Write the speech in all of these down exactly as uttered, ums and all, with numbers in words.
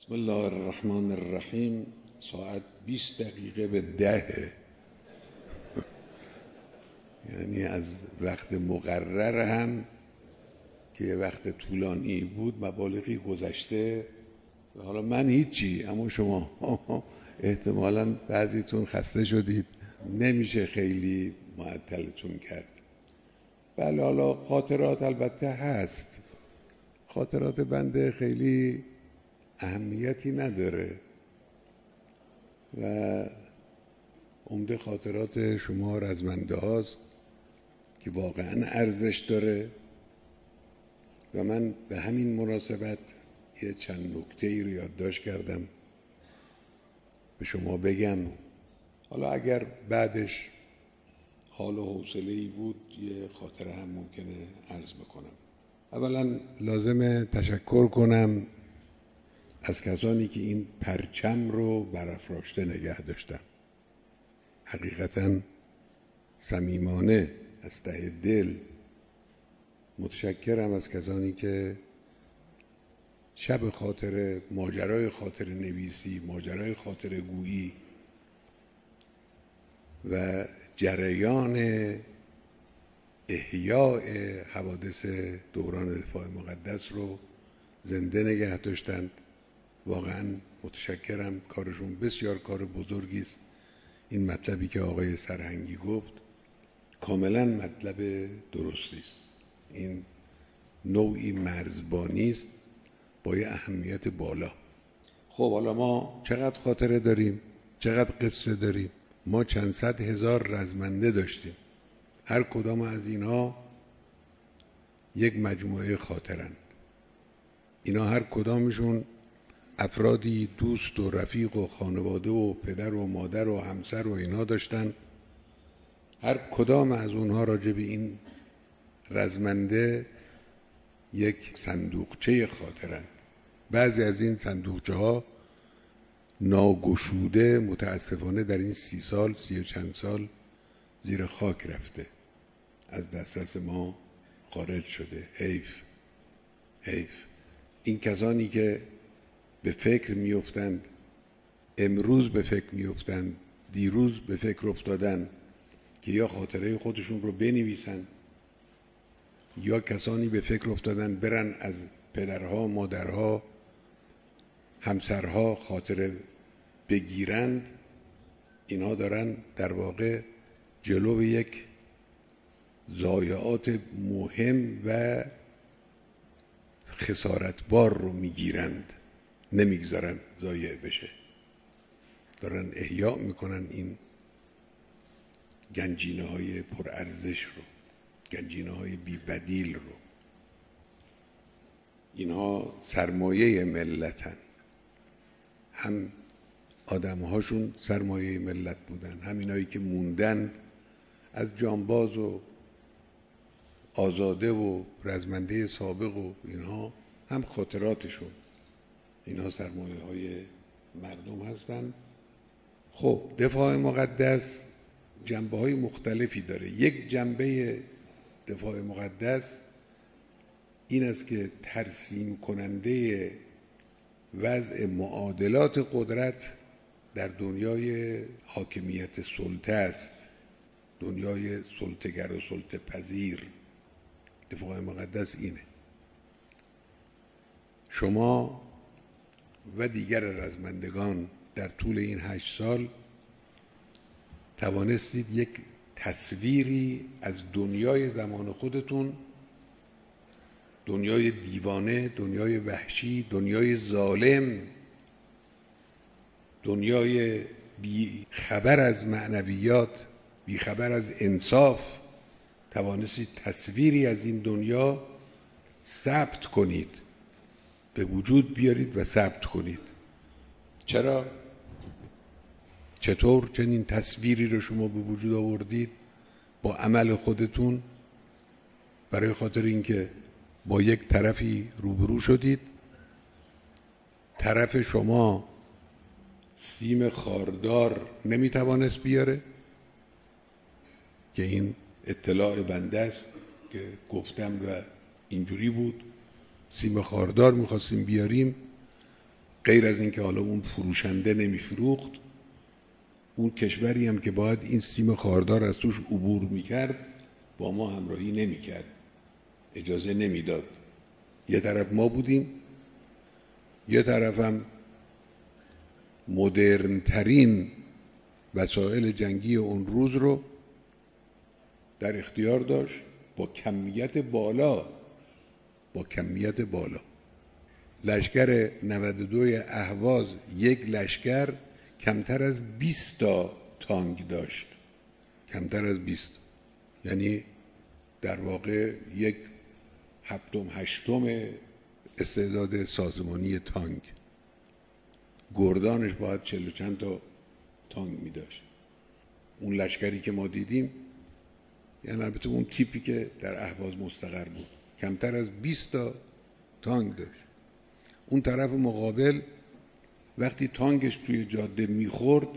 بسم الله الرحمن الرحیم. ساعت بیست دقیقه به ده، یعنی از وقت مقرر هم که یه وقت طولانی بود مبالغی گذشته. حالا من هیچی، اما شما احتمالاً بعضیتون خسته شدید، نمیشه خیلی معطلتون کرد. بله، حالا خاطرات البته هست، خاطرات بنده خیلی اهمیتی نداره و عمده خاطرات شما رزمنده هاست که واقعا ارزش داره و من به همین مناسبت یه چند نکته‌ای رو یادداشت کردم به شما بگم. حالا اگر بعدش حال و حوصله‌ای بود یه خاطره هم ممکنه عرض بکنم. اولا لازمه تشکر کنم از کسانی که این پرچم رو برافراشته نگه داشتن. حقیقتاً صمیمانه از ته دل متشکرم از کسانی که شب خاطره، ماجرای خاطره نویسی، ماجرای خاطره گویی و جریان احیاء حوادث دوران دفاع مقدس رو زنده نگه داشتند. واقعا متشکرم، کارشون بسیار کار بزرگی است. این مطلبی که آقای سرهنگی گفت کاملا مطلب درستی است. این نوعی مرزبانی است با یه اهمیت بالا. خب حالا ما چقدر خاطره داریم، چقدر قصه داریم؟ ما چند صد هزار رزمنده داشتیم، هر کدام از اینها یک مجموعه خاطرند. اینا هر کدامشون افرادی دوست و رفیق و خانواده و پدر و مادر و همسر و اینا داشتن. هر کدام از اونها راجع به این رزمنده یک صندوقچه خاطرند. بعضی از این صندوقچه ها ناگشوده متاسفانه در این سی سال سی و چند سال زیر خاک رفته، از دسترس ما خارج شده. حیف حیف. این کسانی که به فکر میافتند، امروز به فکر میافتند، دیروز به فکر افتادن که یا خاطره خودشون رو بنویسن، یا کسانی به فکر افتادن برن از پدرها، مادرها، همسرها خاطره بگیرند، اینها دارن در واقع جلو یک ضایعات مهم و خسارتبار رو میگیرند، نمیگذارن ضایع بشه. دارن احیا میکنن این گنجینه های پرارزش رو، گنجینه های بی بدیل رو. اینها سرمایه ملتن، هم آدمهاشون سرمایه ملت بودن، هم اینایی که موندن از جانباز و آزاده و رزمنده سابق و اینها، هم خاطراتشون، اینها سرمایه های مردم هستن. خب دفاع مقدس جنبه های مختلفی داره. یک جنبه دفاع مقدس این است که ترسیم کننده وضع معادلات قدرت در دنیای حاکمیت سلطه است، دنیای سلطه‌گر و سلطه پذیر. دفاع مقدس اینه. شما و دیگر رزمندگان در طول این هشت سال توانستید یک تصویری از دنیای زمان خودتون، دنیای دیوانه، دنیای وحشی، دنیای ظالم، دنیای بی خبر از معنویات، بی خبر از انصاف، توانستید تصویری از این دنیا ثبت کنید، به وجود بیارید و ثبت کنید. چرا؟ چطور چنین تصویری رو شما به وجود آوردید؟ با عمل خودتون، برای خاطر اینکه با یک طرفی روبرو شدید، طرف شما سیم خاردار نمیتوانست بیاره، که این اطلاع بنده است که گفتم و اینجوری بود. سیم خاردار میخواستیم بیاریم، غیر از اینکه حالا اون فروشنده نمیفروخت، اون کشوری هم که باید این سیم خاردار از توش عبور میکرد با ما همراهی نمیکرد، اجازه نمیداد. یه طرف ما بودیم، یه طرف هم مدرن ترین وسایل جنگی اون روز رو در اختیار داشت با کمیت بالا با کمیت بالا. لشکر نود و دو اهواز یک لشکر کمتر از بیست تا تانک داشت، کمتر از بیست، یعنی در واقع یک هفتم هشتم استعداد سازمانی تانک. گردانش باید چل و چند تا تانک می داشت. اون لشکری که ما دیدیم، یعنی البته اون تیپی که در اهواز مستقر بود، کمتر از بیست تا تانک داشت. اون طرف مقابل وقتی تانکش توی جاده میخورد،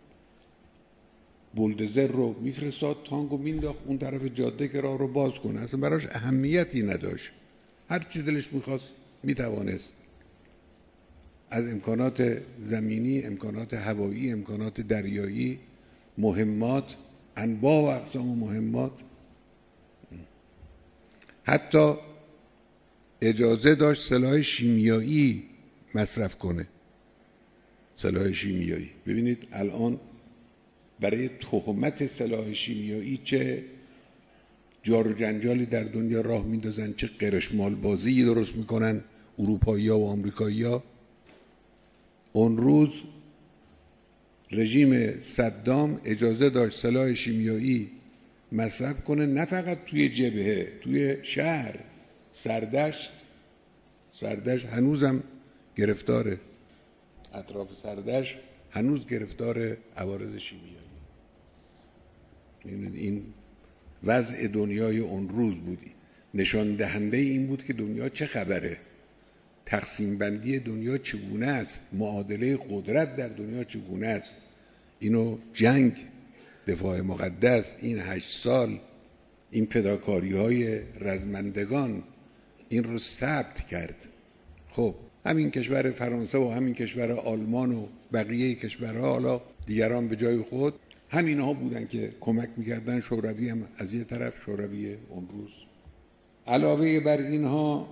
بولدوزر رو میفرستاد، تانک رو مینداخت اون طرف جاده که راه رو باز کنه. اصلا براش اهمیتی نداشت، هر چی دلش میخواست میتوانست از امکانات زمینی، امکانات هوایی، امکانات دریایی، مهمات، انواع و اقسام مهمات، حتی اجازه داشت سلاح شیمیایی مصرف کنه. سلاح شیمیایی، ببینید الان برای تهمت سلاح شیمیایی چه جار و جنجالی در دنیا راه میندازن، چه قرشمال بازی درست میکنن اروپایی‌ها و آمریکایی‌ها. اون روز رژیم صدام اجازه داشت سلاح شیمیایی مصرف کنه، نه فقط توی جبهه، توی شهر. سردشت سردشت هنوزم گرفتاره، اطراف سردشت هنوز گرفتار عوارض شیمیایی. این وضع دنیای اون روز بودی، نشان دهنده این بود که دنیا چه خبره، تقسیم بندی دنیا چگونه است، معادله قدرت در دنیا چگونه است. اینو جنگ، دفاع مقدس، این هشت سال، این فداکاری های رزمندگان این رو ثبت کرد. خب همین کشور فرانسه و همین کشور آلمان و بقیه کشورها، حالا دیگران به جای خود، همین ها بودن که کمک میکردن. شوروی هم از یه طرف، شوروی اون روز. علاوه بر اینها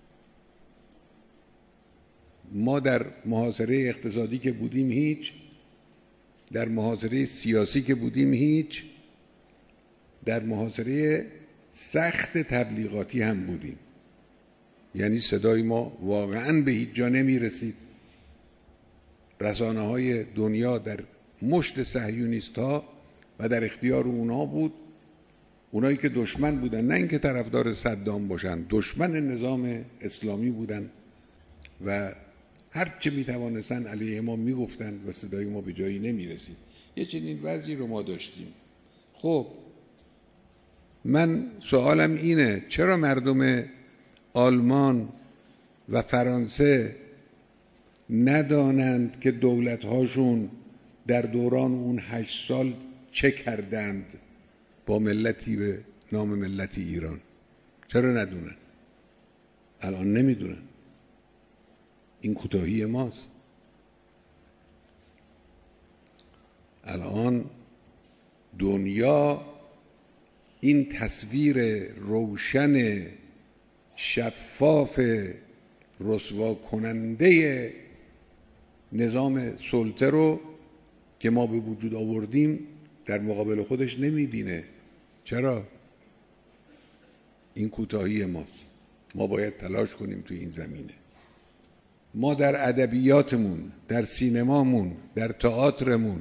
ما در محاصره اقتصادی که بودیم هیچ، در محاصره سیاسی که بودیم هیچ، در محاصره سخت تبلیغاتی هم بودیم. یعنی صدای ما واقعا به هیچ جا نمی رسید. رسانه های دنیا در مشت صهیونیست ها و در اختیار اونا بود. اونایی که دشمن بودن، نه اینکه طرفدار صدام باشن، دشمن نظام اسلامی بودن و هر چه می توانستن علیه ما می گفتن و صدای ما به جایی نمی رسید. یه چنین وضعی رو ما داشتیم. خب من سوالم اینه، چرا مردم آلمان و فرانسه ندانند که دولت‌هاشون در دوران اون هشت سال چه کردند با ملتی به نام ملت ایران؟ چرا ندونن؟ الان نمیدونن. این کوتاهی ماست. الان دنیا این تصویر روشن شفاف رسوا کننده نظام سلطه رو که ما به وجود آوردیم در مقابل خودش نمیبینه. چرا؟ این کوتاهی ماست. ما باید تلاش کنیم توی این زمینه. ما در ادبیاتمون، در سینمامون، در تئاترمون،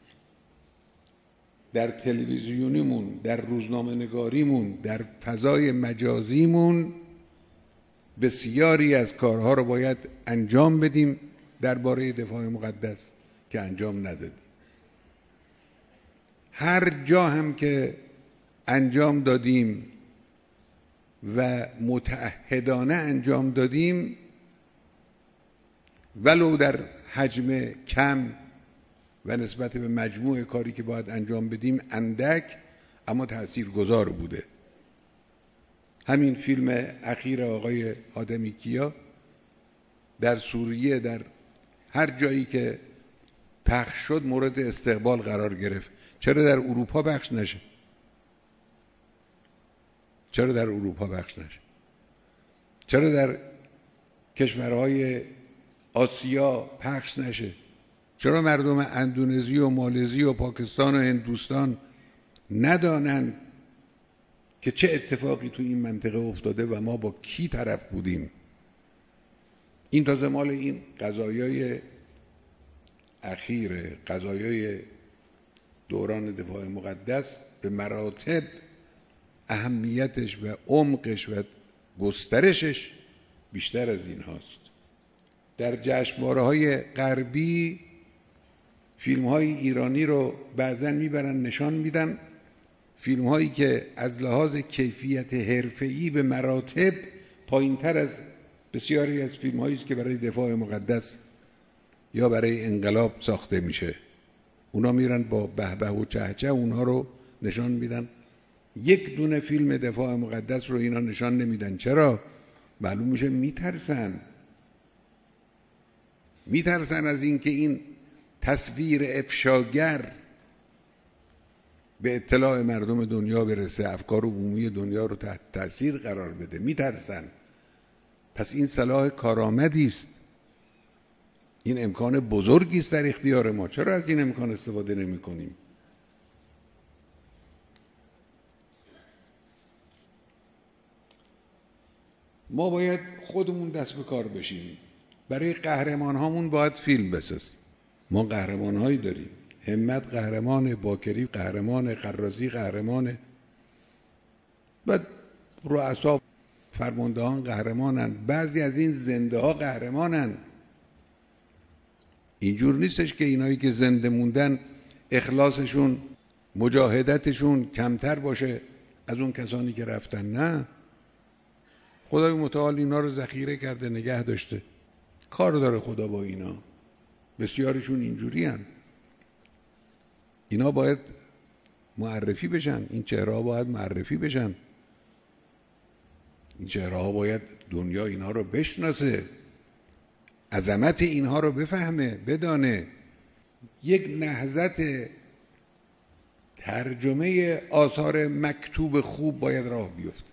در تلویزیونیمون، در روزنامه نگاریمون، در فضای مجازیمون بسیاری از کارها رو باید انجام بدیم درباره دفاع مقدس که انجام ندادیم. هر جا هم که انجام دادیم و متعهدانه انجام دادیم، ولو در حجم کم و نسبت به مجموع کاری که باید انجام بدیم اندک، اما تاثیرگذار بوده. همین فیلم اخیر آقای حاتمی کیا در سوریه، در هر جایی که پخش شد مورد استقبال قرار گرفت. چرا در اروپا پخش نشه؟ چرا در اروپا پخش نشه؟ چرا در کشورهای آسیا پخش نشه؟ چرا مردم اندونزی و مالزی و پاکستان و هندوستان ندانند که چه اتفاقی تو این منطقه افتاده و ما با کی طرف بودیم؟ این تازه مال این قضایای اخیر، قضایای دوران دفاع مقدس به مراتب اهمیتش و عمقش و گسترشش بیشتر از این هاست. در جشنواره‌های غربی فیلم‌های ایرانی رو بعضاً میبرن نشان میدن، فیلم‌هایی که از لحاظ کیفیت حرفه‌ای به مراتب پایین‌تر از بسیاری از فیلم‌هایی است که برای دفاع مقدس یا برای انقلاب ساخته میشه. اونا میرن با بهبه و چهچه اونها رو نشان میدن. یک دونه فیلم دفاع مقدس رو اینا نشان نمیدن. چرا؟ معلوم میشه میترسن. میترسن از اینکه این تصویر افشاگر به اطلاع مردم دنیا برسه، افکار عمومی دنیا رو تحت تاثیر قرار بده. میترسن. پس این سلاح کارآمدی است. این امکان بزرگی است در اختیار ما. چرا از این امکان استفاده نمی کنیم؟ ما باید خودمون دست به کار بشیم. برای قهرمان هامون باید فیلم بسازیم. ما قهرمان هایی داریم. همت قهرمان، باکری قهرمان، قرازی قهرمان، بعد رؤسا فرماندهان قهرمانن. بعضی از این زنده ها قهرمانن. اینجور نیستش که اینایی که زنده موندن اخلاصشون، مجاهدتشون کمتر باشه از اون کسانی که رفتن. نه، خدای متعال اینا رو ذخیره کرده، نگه داشته. کار داره خدا با اینا. بسیارشون اینجوری هن. اینا باید معرفی بشن. این چهره ها باید معرفی بشن. این چهره ها باید دنیا اینا رو بشناسه، عظمت اینها رو بفهمه، بدانه. یک نهضت ترجمه آثار مکتوب خوب باید راه بیفته.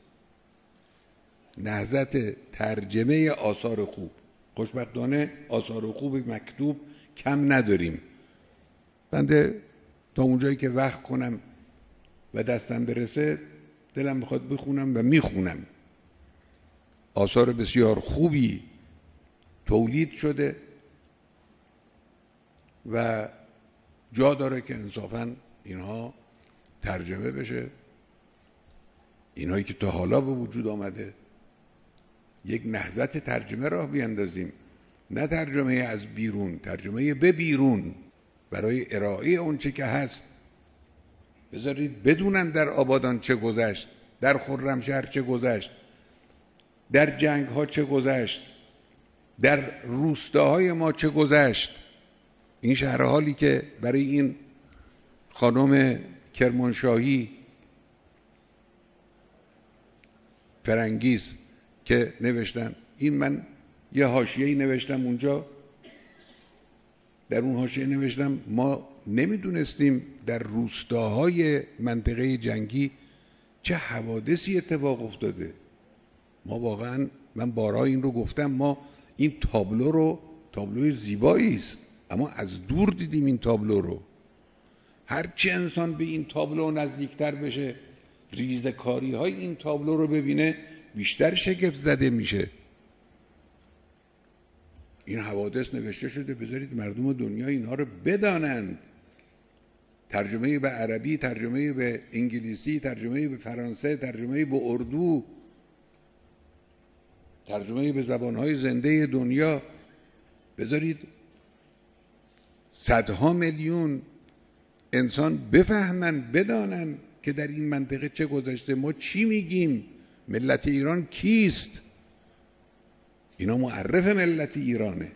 نهضت ترجمه آثار خوب. خوشبختانه آثار خوب مکتوب کم نداریم. بنده تا اونجایی که وقت کنم و دستم برسه دلم میخواد بخونم و میخونم. آثار بسیار خوبی تولید شده و جا داره که انصافاً اینها ترجمه بشه. اینهایی که تا حالا به وجود آمده یک نهضت ترجمه راه بیندازیم. نه ترجمه از بیرون، ترجمه به بیرون، برای ارائه اون چه که هست. بذارید بدونن در آبادان چه گذشت، در خرمشهر چه گذشت، در جنگ ها چه گذشت، در روستاهای ما چه گذشت. این شهر حالی که برای این خانم کرمانشاهی فرنگیز که نوشتن، این من یه حاشیه‌ای نوشتم اونجا، در اون حاشیه نوشتم ما نمیدونستیم در روستاهای منطقه جنگی چه حوادثی اتفاق افتاده. ما واقعا، من بارها این رو گفتم، ما این تابلو رو، تابلوی زیبایی است، اما از دور دیدیم این تابلو رو. هرچی انسان به این تابلو نزدیکتر بشه، ریزکاری های این تابلو رو ببینه، بیشتر شگفت زده میشه. این حوادث نوشته شده، بذارید مردم دنیا اینها رو بدانند. ترجمه به عربی، ترجمه به انگلیسی، ترجمه به فرانسه، ترجمه به اردو، ترجمه به زبانهای زنده دنیا. بذارید صدها میلیون انسان بفهمن، بدانن که در این منطقه چه گذشته. ما چی میگیم؟ ملت ایران کیست؟ اینا معرف ملت ایرانه.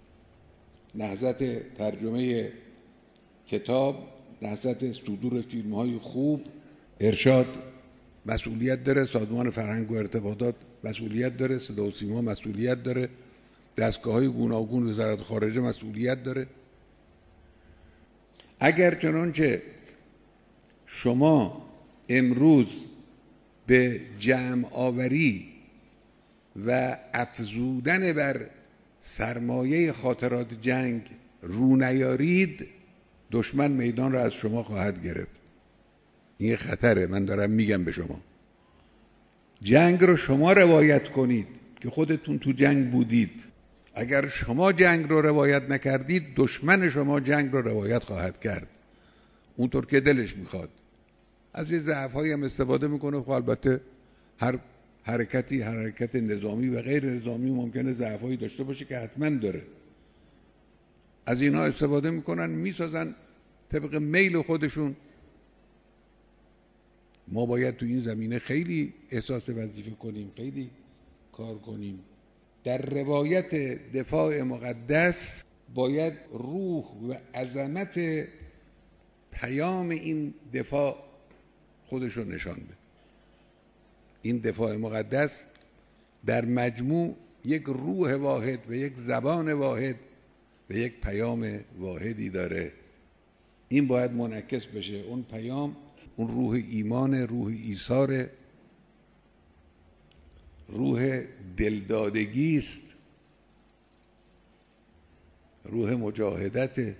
نهضت ترجمه کتاب، نهضت صدور فیلم های خوب. ارشاد مسئولیت داره، سازمان فرهنگ و ارتباطات مسئولیت داره، صدا و سیما مسئولیت داره، دستگاه‌های گوناگون وزارت خارجه مسئولیت داره. اگر چنانچه شما امروز به جمع آوری و افزودن بر سرمایه خاطرات جنگ رو نیارید، دشمن میدان را از شما خواهد گرفت. این خطره، من دارم میگم به شما. جنگ رو شما روایت کنید که خودتون تو جنگ بودید. اگر شما جنگ رو روایت نکردید، دشمن شما جنگ رو روایت خواهد کرد، اونطور که دلش میخواد. از یه ضعف‌هایی هم استفاده میکنه. خب البته هر حرکتی، هر حرکت نظامی و غیر نظامی ممکنه ضعف‌هایی داشته باشه که حتما داره. از اینا استفاده میکنن، میسازن طبق میل خودشون. ما باید تو این زمینه خیلی احساس وظیفه کنیم، خیلی کار کنیم. در روایت دفاع مقدس باید روح و عظمت پیام این دفاع خودشو نشان بده. این دفاع مقدس در مجموع یک روح واحد و یک زبان واحد و یک پیام واحدی داره. این باید منعکس بشه. اون پیام، اون روح ایمان، روح ایثار، روح دلدادگی است، روح مجاهدت،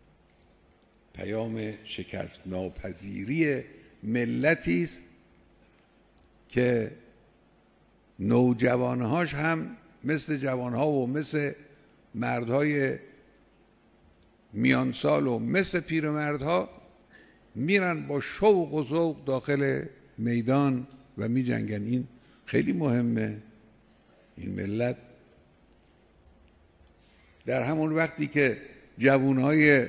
پیام شکست ناپذیری ملتی است که نوجوانهاش هم مثل جوانها و مثل مردهای میانسال و مثل پیرمردها میرن با شوق و ذوق داخل میدان و می جنگن. این خیلی مهمه. این ملت در همون وقتی که جوانهای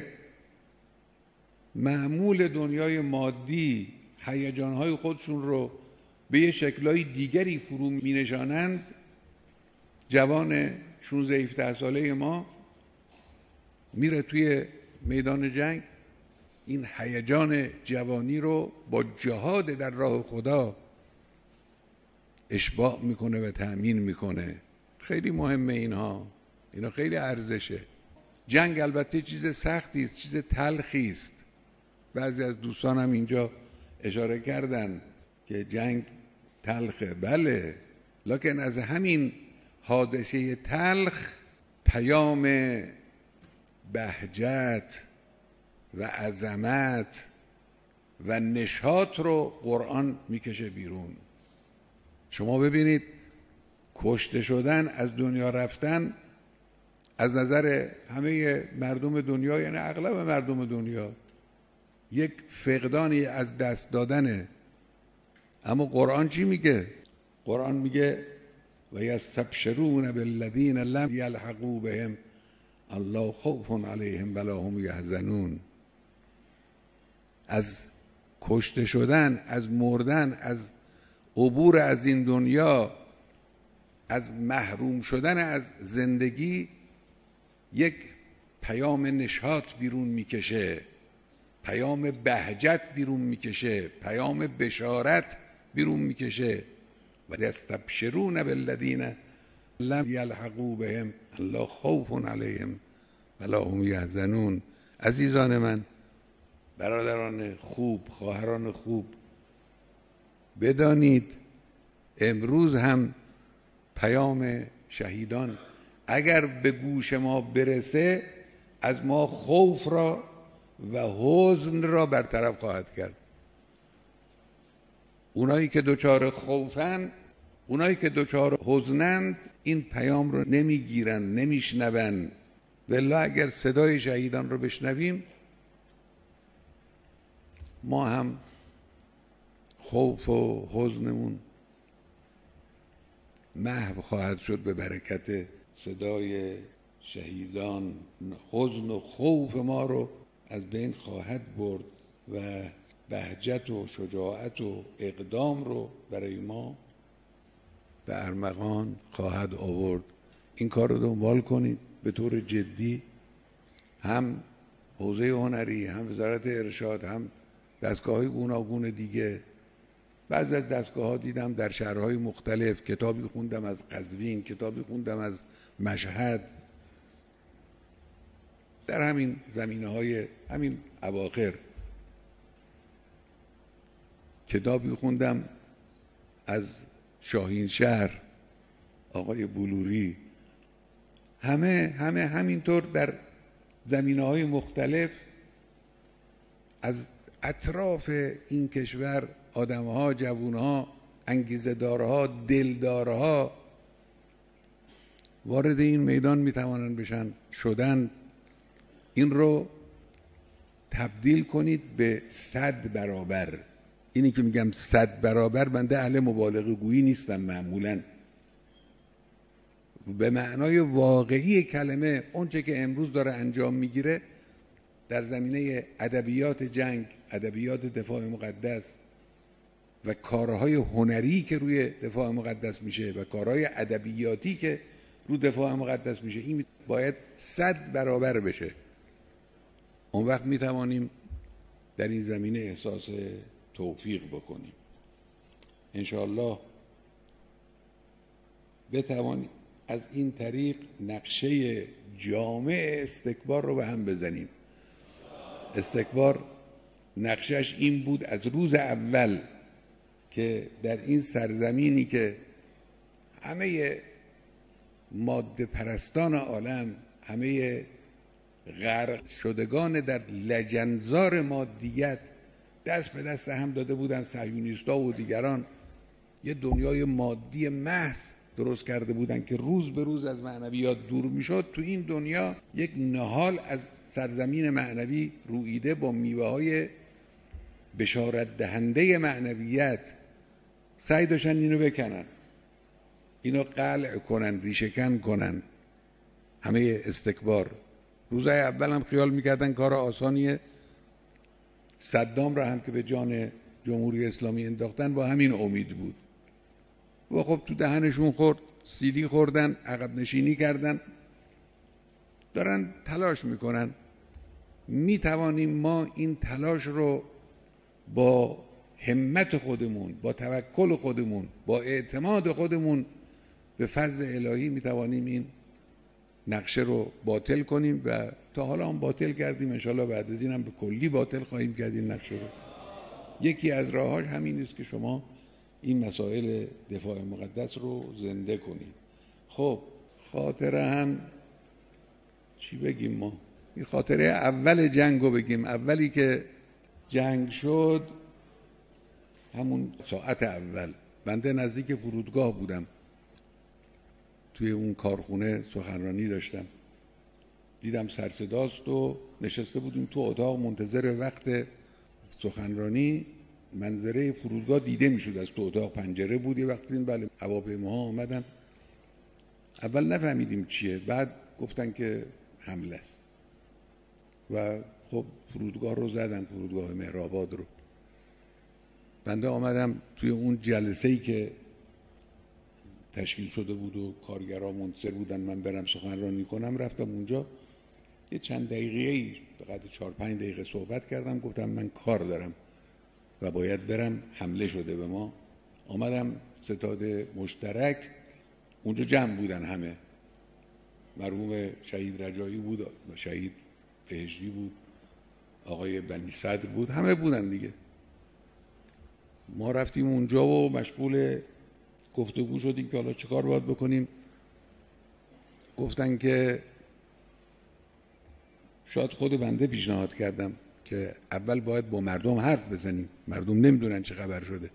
معمول دنیای مادی هیجانهای خودشون رو به یه شکلهای دیگری فرو می نشانند، جوان شانزده هفده ساله ما میره توی میدان جنگ، این هیجان جوانی رو با جهاد در راه خدا اشباع میکنه و تأمین میکنه. خیلی مهمه اینها، اینا خیلی ارزشه. جنگ البته چیز سختی است، چیز تلخی است. بعضی از دوستانم اینجا اشاره کردن که جنگ تلخه. بله، لکن از همین حادثه تلخ پیام بهجت و عظمت و نشاط رو قرآن میکشه بیرون. شما ببینید کشته شدن، از دنیا رفتن، از نظر همه مردم دنیا، یعنی اغلب مردم دنیا، یک فقدانی از دست دادنه. اما قرآن چی میگه؟ قرآن میگه و یستبشرون بالذین لم یلحقوا بهم الله خوف علیهم ولا هم یحزنون. از کشته شدن، از مردن، از عبور از این دنیا، از محروم شدن از زندگی یک پیام نشاط بیرون میکشه، پیام بهجت بیرون میکشه، پیام بشارت بیرون میکشه. و یستبشرون بالذین لم یلحقوا بهم الله خوف علیهم ولا هم یحزنون. عزیزان من، برادران خوب، خواهران خوب، بدانید امروز هم پیام شهیدان اگر به گوش ما برسه، از ما خوف را و حزن را برطرف خواهد کرد. اونایی که دچار خوفن، اونایی که دچار حزنند، این پیام رو نمیگیرن، نمیشنون. والله اگر صدای شهیدان رو بشنویم، ما هم خوف و حزنمون محو خواهد شد به برکت صدای شهیدان. حزن و خوف ما رو از بین خواهد برد و بهجت و شجاعت و اقدام رو برای ما به ارمغان خواهد آورد. این کار رو دنبال کنید به طور جدی. هم حوزه هنری، هم وزارت ارشاد، هم دستگاه‌های گوناگون دیگه. بعضی از دستگاه‌ها دیدم در شهرهای مختلف، کتابی خوندم از قزوین، کتابی خوندم از مشهد، در همین زمینه های همین اواخر کتابی خوندم از شاهین شهر آقای بلوری. همه همه همینطور در زمینه های مختلف از اطراف این کشور آدمها، جوانها، انگیزه‌دارها، دلدارها وارد این میدان میتوانند بشن شدن. این رو تبدیل کنید به صد برابر. اینی که میگم صد برابر، بنده اهل مبالغه گویی نیستم معمولاً. به معنای واقعی کلمه اونچه که امروز داره انجام میگیره در زمینه ادبیات جنگ، ادبیات دفاع مقدس و کارهای هنری که روی دفاع مقدس میشه و کارهای ادبیاتی که رو دفاع مقدس میشه، این باید صد برابر بشه. اون وقت میتوانیم در این زمینه احساس توفیق بکنیم. انشاءالله بتوانیم از این طریق نقشه جامع استکبار رو به هم بزنیم. استکبار نقشش این بود از روز اول که در این سرزمینی که همه ماده پرستان عالم، همه غرق شدگان در لجنزار مادیت دست به دست هم داده بودن، صهیونیست‌ها و دیگران یه دنیای مادی محض درست کرده بودن که روز به روز از معنویات دور میشد. تو این دنیا یک نهال از سرزمین معنوی رویده با میوه‌های بشارت دهنده معنویت. سعی داشتن اینو بکنن، اینو قلع کنن، ریشه‌کن کنن. همه استکبار روزهای اول هم خیال میکردن کار آسانیه. صدام را هم که به جان جمهوری اسلامی انداختن با همین امید بود و خب تو دهنشون خورد، سیلی خوردن، عقب نشینی کردن، دارن تلاش میکنن. میتوانیم ما این تلاش رو با همت خودمون، با توکل خودمون، با اعتماد خودمون به فضل الهی میتوانیم این نقشه رو باطل کنیم و تا حالا هم باطل کردیم. انشاءالله بعد از این هم به کلی باطل خواهیم کرد این نقشه رو. یکی از راهاش همین است که شما این مسائل دفاع مقدس رو زنده کنید. خب خاطره هم چی بگیم ما؟ این خاطره اول جنگ رو بگیم. اولی که جنگ شد، همون ساعت اول بنده نزدیک فرودگاه بودم، توی اون کارخونه سخنرانی داشتم، دیدم سرصداست و نشسته بودیم تو اتاق منتظر وقت سخنرانی. منظره فرودگاه دیده میشد از تو اتاق، پنجره بود. یه وقتی بله هواپیماها آمدن، اول نفهمیدیم چیه، بعد گفتن که حمله است و خب فرودگاه رو زدن، فرودگاه مهرآباد رو. بنده آمدم توی اون جلسه‌ای که تشکیل شده بود و کارگرها منتظر بودن من برم سخنرانی کنم، رفتم اونجا یه چند دقیقه‌ای به قدر چهار پنج دقیقه صحبت کردم، گفتم من کار دارم و باید برم، حمله شده به ما. آمدم ستاد مشترک، اونجا جمع بودن همه، مرحوم شهید رجایی بود و شهید بهشتی بود، آقای بنی صدر بود، همه بودن دیگه. ما رفتیم اونجا و مشغول گفتگو شدیم که حالا چه کار باید بکنیم. گفتن که شاید خود بنده پیشنهاد کردم که اول باید با مردم حرف بزنیم، مردم نمیدونن چه خبر شده.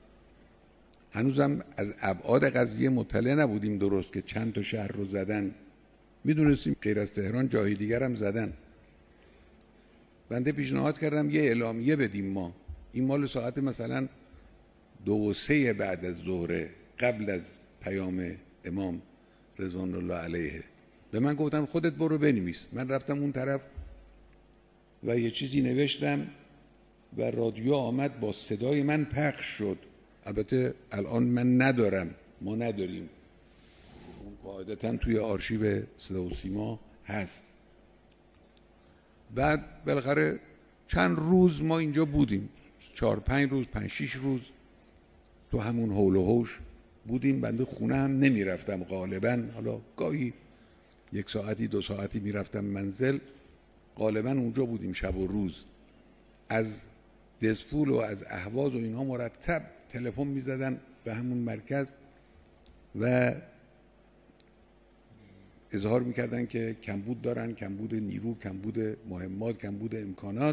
هنوزم از ابعاد قضیه مطلع نبودیم درست که چند تا شهر رو زدن. میدونستیم غیر از تهران جای دیگر هم زدن. بنده پیشنهاد کردم یه اعلامیه بدیم ما، این مال ساعت مثلا دو و سه بعد از ظهر، قبل از پیام امام رضوان الله علیه. به من گفتن خودت برو بنویس. من رفتم اون طرف و یه چیزی نوشتم و رادیو آمد با صدای من پخش شد. البته الان من ندارم، ما نداریم، اون قاعدتا توی آرشیو صدا و سیما هست. بعد بالاخره چند روز ما اینجا بودیم، چهار پنج روز، پنج شیش روز تو همون حول و حوش بودیم. بنده خونه هم نمی رفتم غالبا، حالا گاهی یک ساعتی دو ساعتی میرفتم منزل، غالبا اونجا بودیم شب و روز. از دزفول و از اهواز و اینها مرتب تلفن میزدن به همون مرکز و اظهار میکردن که کمبود دارن، کمبود نیرو، کمبود مهمات، کمبود امکانات.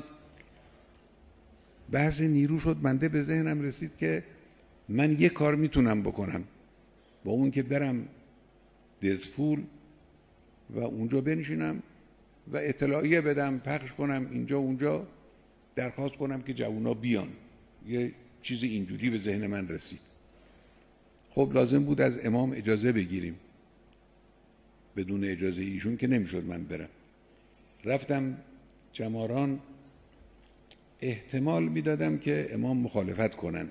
بحث نیرو شد، بنده به ذهنم رسید که من یک کار میتونم بکنم، با اون که برم دزفول و اونجا بنشینم و اطلاعیه بدم، پخش کنم اینجا اونجا، درخواست کنم که جوونا بیان. یه چیز اینجوری به ذهن من رسید. خب لازم بود از امام اجازه بگیریم، بدون اجازه ایشون که نمیشد من برم. رفتم جماران، احتمال میدادم که امام مخالفت کنن.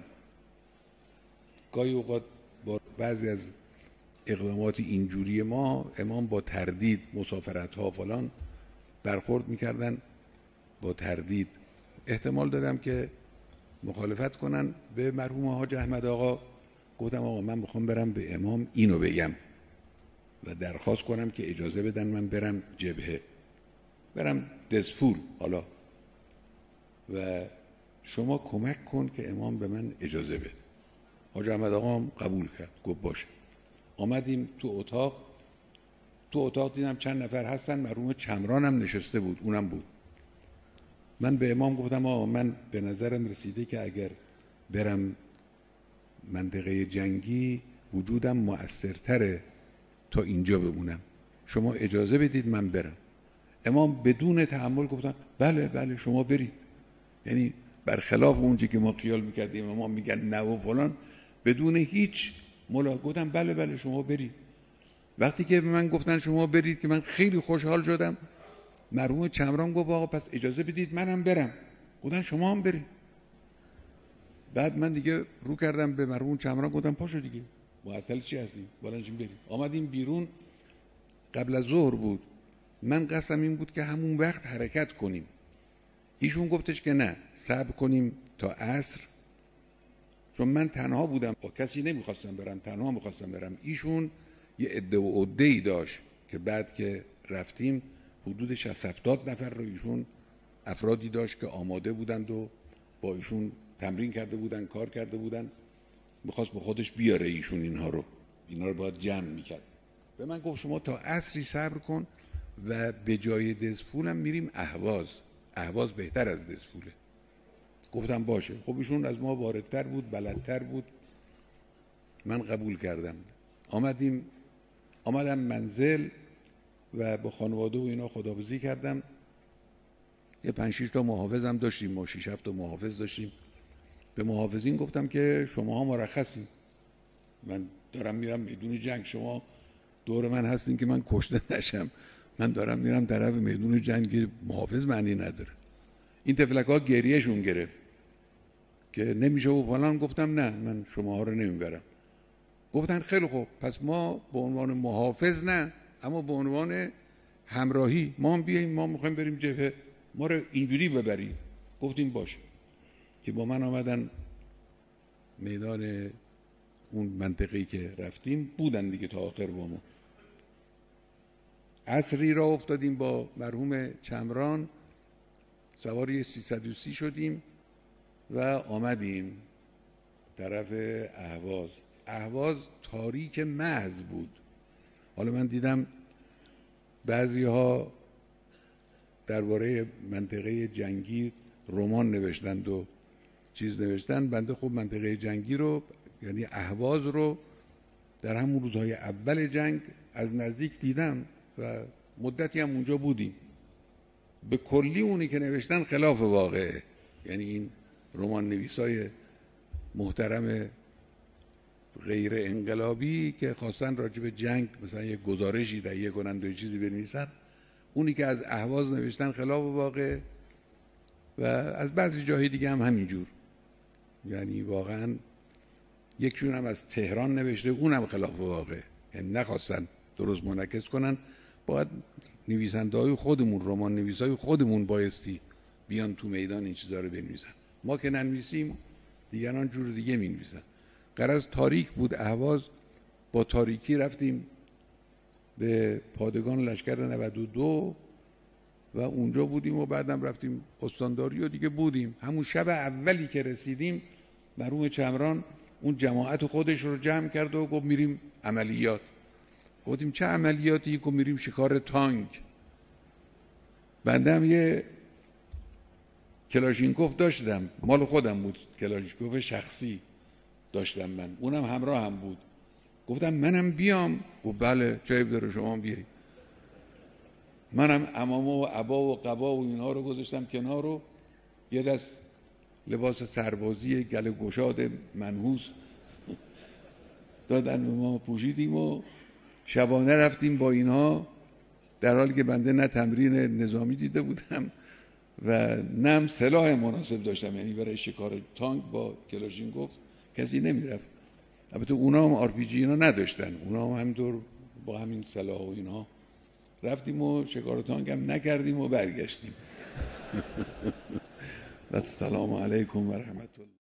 گاهی اوقات با بعضی از اقدامات اینجوری ما امام با تردید، مسافرت ها فلان برخورد میکردن با تردید. احتمال دادم که مخالفت کنن. به مرحوم حاج احمد آقا گفتم آقا من میخوام برم به امام اینو بگم و درخواست کنم که اجازه بدن من برم جبهه، برم دزفول حالا، و شما کمک کن که امام به من اجازه بده. حاج احمد آقا هم قبول کرد، گفت باشه. آمدیم تو اتاق، تو اتاق دیدم چند نفر هستن، مرحوم چمران هم نشسته بود، اونم بود. من به امام گفتم آقا من به نظرم رسیده که اگر برم منطقه جنگی وجودم مؤثرتره تا اینجا بمونم، شما اجازه بدید من برم. امام بدون تأمل گفتن بله بله شما برید. یعنی برخلاف اونچه که ما خیال میکردیم امام میگن نه و فلان، بدون هیچ ملا گفتم بله بله شما برید. وقتی که به من گفتن شما برید که من خیلی خوشحال شدم. مرحوم چمران گفت آقا پس اجازه بدید منم برم. گفتن شما هم برید. بعد من دیگه رو کردم به مرحوم چمران گفتم پاشو دیگه، معطل چی هستی؟ بالانشین بریم. آمدیم بیرون، قبل از ظهر بود. من قصدم این بود که همون وقت حرکت کنیم. ایشون گفتش که نه صبر کنیم تا عصر، چون من تنها بودم، با کسی نمیخواستم برم، تنها میخواستم برم. ایشون یه عده و عده‌ای داشت که بعد که رفتیم حدود شصت هفتاد نفر رو ایشون افرادی داشت که آماده بودند و با ایشون تمرین کرده بودن، کار کرده بودن. میخواست با خودش بیاره ایشون اینها رو، اینا رو باید جمع میکرد. به من گفت شما تا عصری صبر کن و به جای دزفولم میریم اهواز. اهواز بهتر از دزفوله. گفتم باشه. خب ایشون از ما واردتر بود، بلدتر بود. من قبول کردم. آمدیم آمدم منزل و با خانواده و اینا خداحافظی کردم. یه پنج شش تا محافظم داشتیم، ما شش هفت تا محافظ داشتیم. به محافظین گفتم که شما ها مرخصین، من دارم میرم میدون جنگ، شما دور من هستین که من کشته نشم، من دارم میرم طرف میدون جنگ، محافظ معنی نداره. این تفلک ها گریهشون گرفت که نمیشه و فلان. گفتم نه من شما ها رو نمیبرم. گفتن خیلی خوب، پس ما به عنوان محافظ نه، اما به عنوان همراهی ما هم بیاییم، ما میخوایم بریم جبهه، ما رو اینجوری ببرید. گفتیم باشه. که با من آمدن میدان اون منطقه‌ای که رفتیم، بودن دیگه تا آخر با ما. عصری را افتادیم با مرحوم چمران، سواری سیصد و سی شدیم و آمدیم طرف اهواز. اهواز تاریک محض بود. حالا من دیدم بعضی ها درباره منطقه جنگی رمان نوشتند و چیز نوشتن. بنده خب منطقه جنگی رو، یعنی اهواز رو، در همون روزهای اول جنگ از نزدیک دیدم و مدتی هم اونجا بودیم. به کلی اونی که نوشتن خلاف واقعه. یعنی این رمان نویسای محترم غیر انقلابی که خواستن راجع به جنگ مثلا یک گزارشی تهیه کنند و چیزی بنویسن، اونی که از اهواز نوشتن خلاف واقعه و از بعضی جاهای دیگه هم همینجور. یعنی واقعا یکشون هم از تهران نوشته، اونم خلاف واقعه. یعنی نخواستن درست منعکس کنن. باید نویسنده های خودمون، رمان نویسای خودمون بایستی بیان تو میدان این چیزا رو بنویسن. ما که ننویسیم دیگران جور دیگه می نویسن. غرض تاریک بود اهواز. با تاریکی رفتیم به پادگان لشکر نود و دو و اونجا بودیم و بعدم رفتیم استانداری و دیگه بودیم. همون شب اولی که رسیدیم مرحوم چمران اون جماعت خودش رو جمع کرد و گفت میریم عملیات. گفتیم چه عملیاتی؟ گفت میریم شکار تانک. بنده هم یه کلاشینکوف داشتم، مال خودم بود، کلاشینکوف شخصی داشتم من، اونم همراه هم بود. گفتم منم بیام؟ گفت بله چه عیب داره شما بیایی. منم عمامه و عبا و قبا و اینها رو گذاشتم کنار و یه دست لباس سربازی گله گشاد منحوس دادن به ما، پوشیدیم و شبانه رفتیم با اینها، در حالی که بنده نه تمرین نظامی دیده بودم و نه هم سلاح مناسب داشتم، یعنی برای شکار تانک با کلاشینکوف کسی نمیرفت. البته اونا هم آر پی جی اینا نداشتن، اونا هم همینطور با همین سلاح و اینها رفتیم و شکار تانک هم نکردیم و برگشتیم. و السلام علیکم و رحمت الله.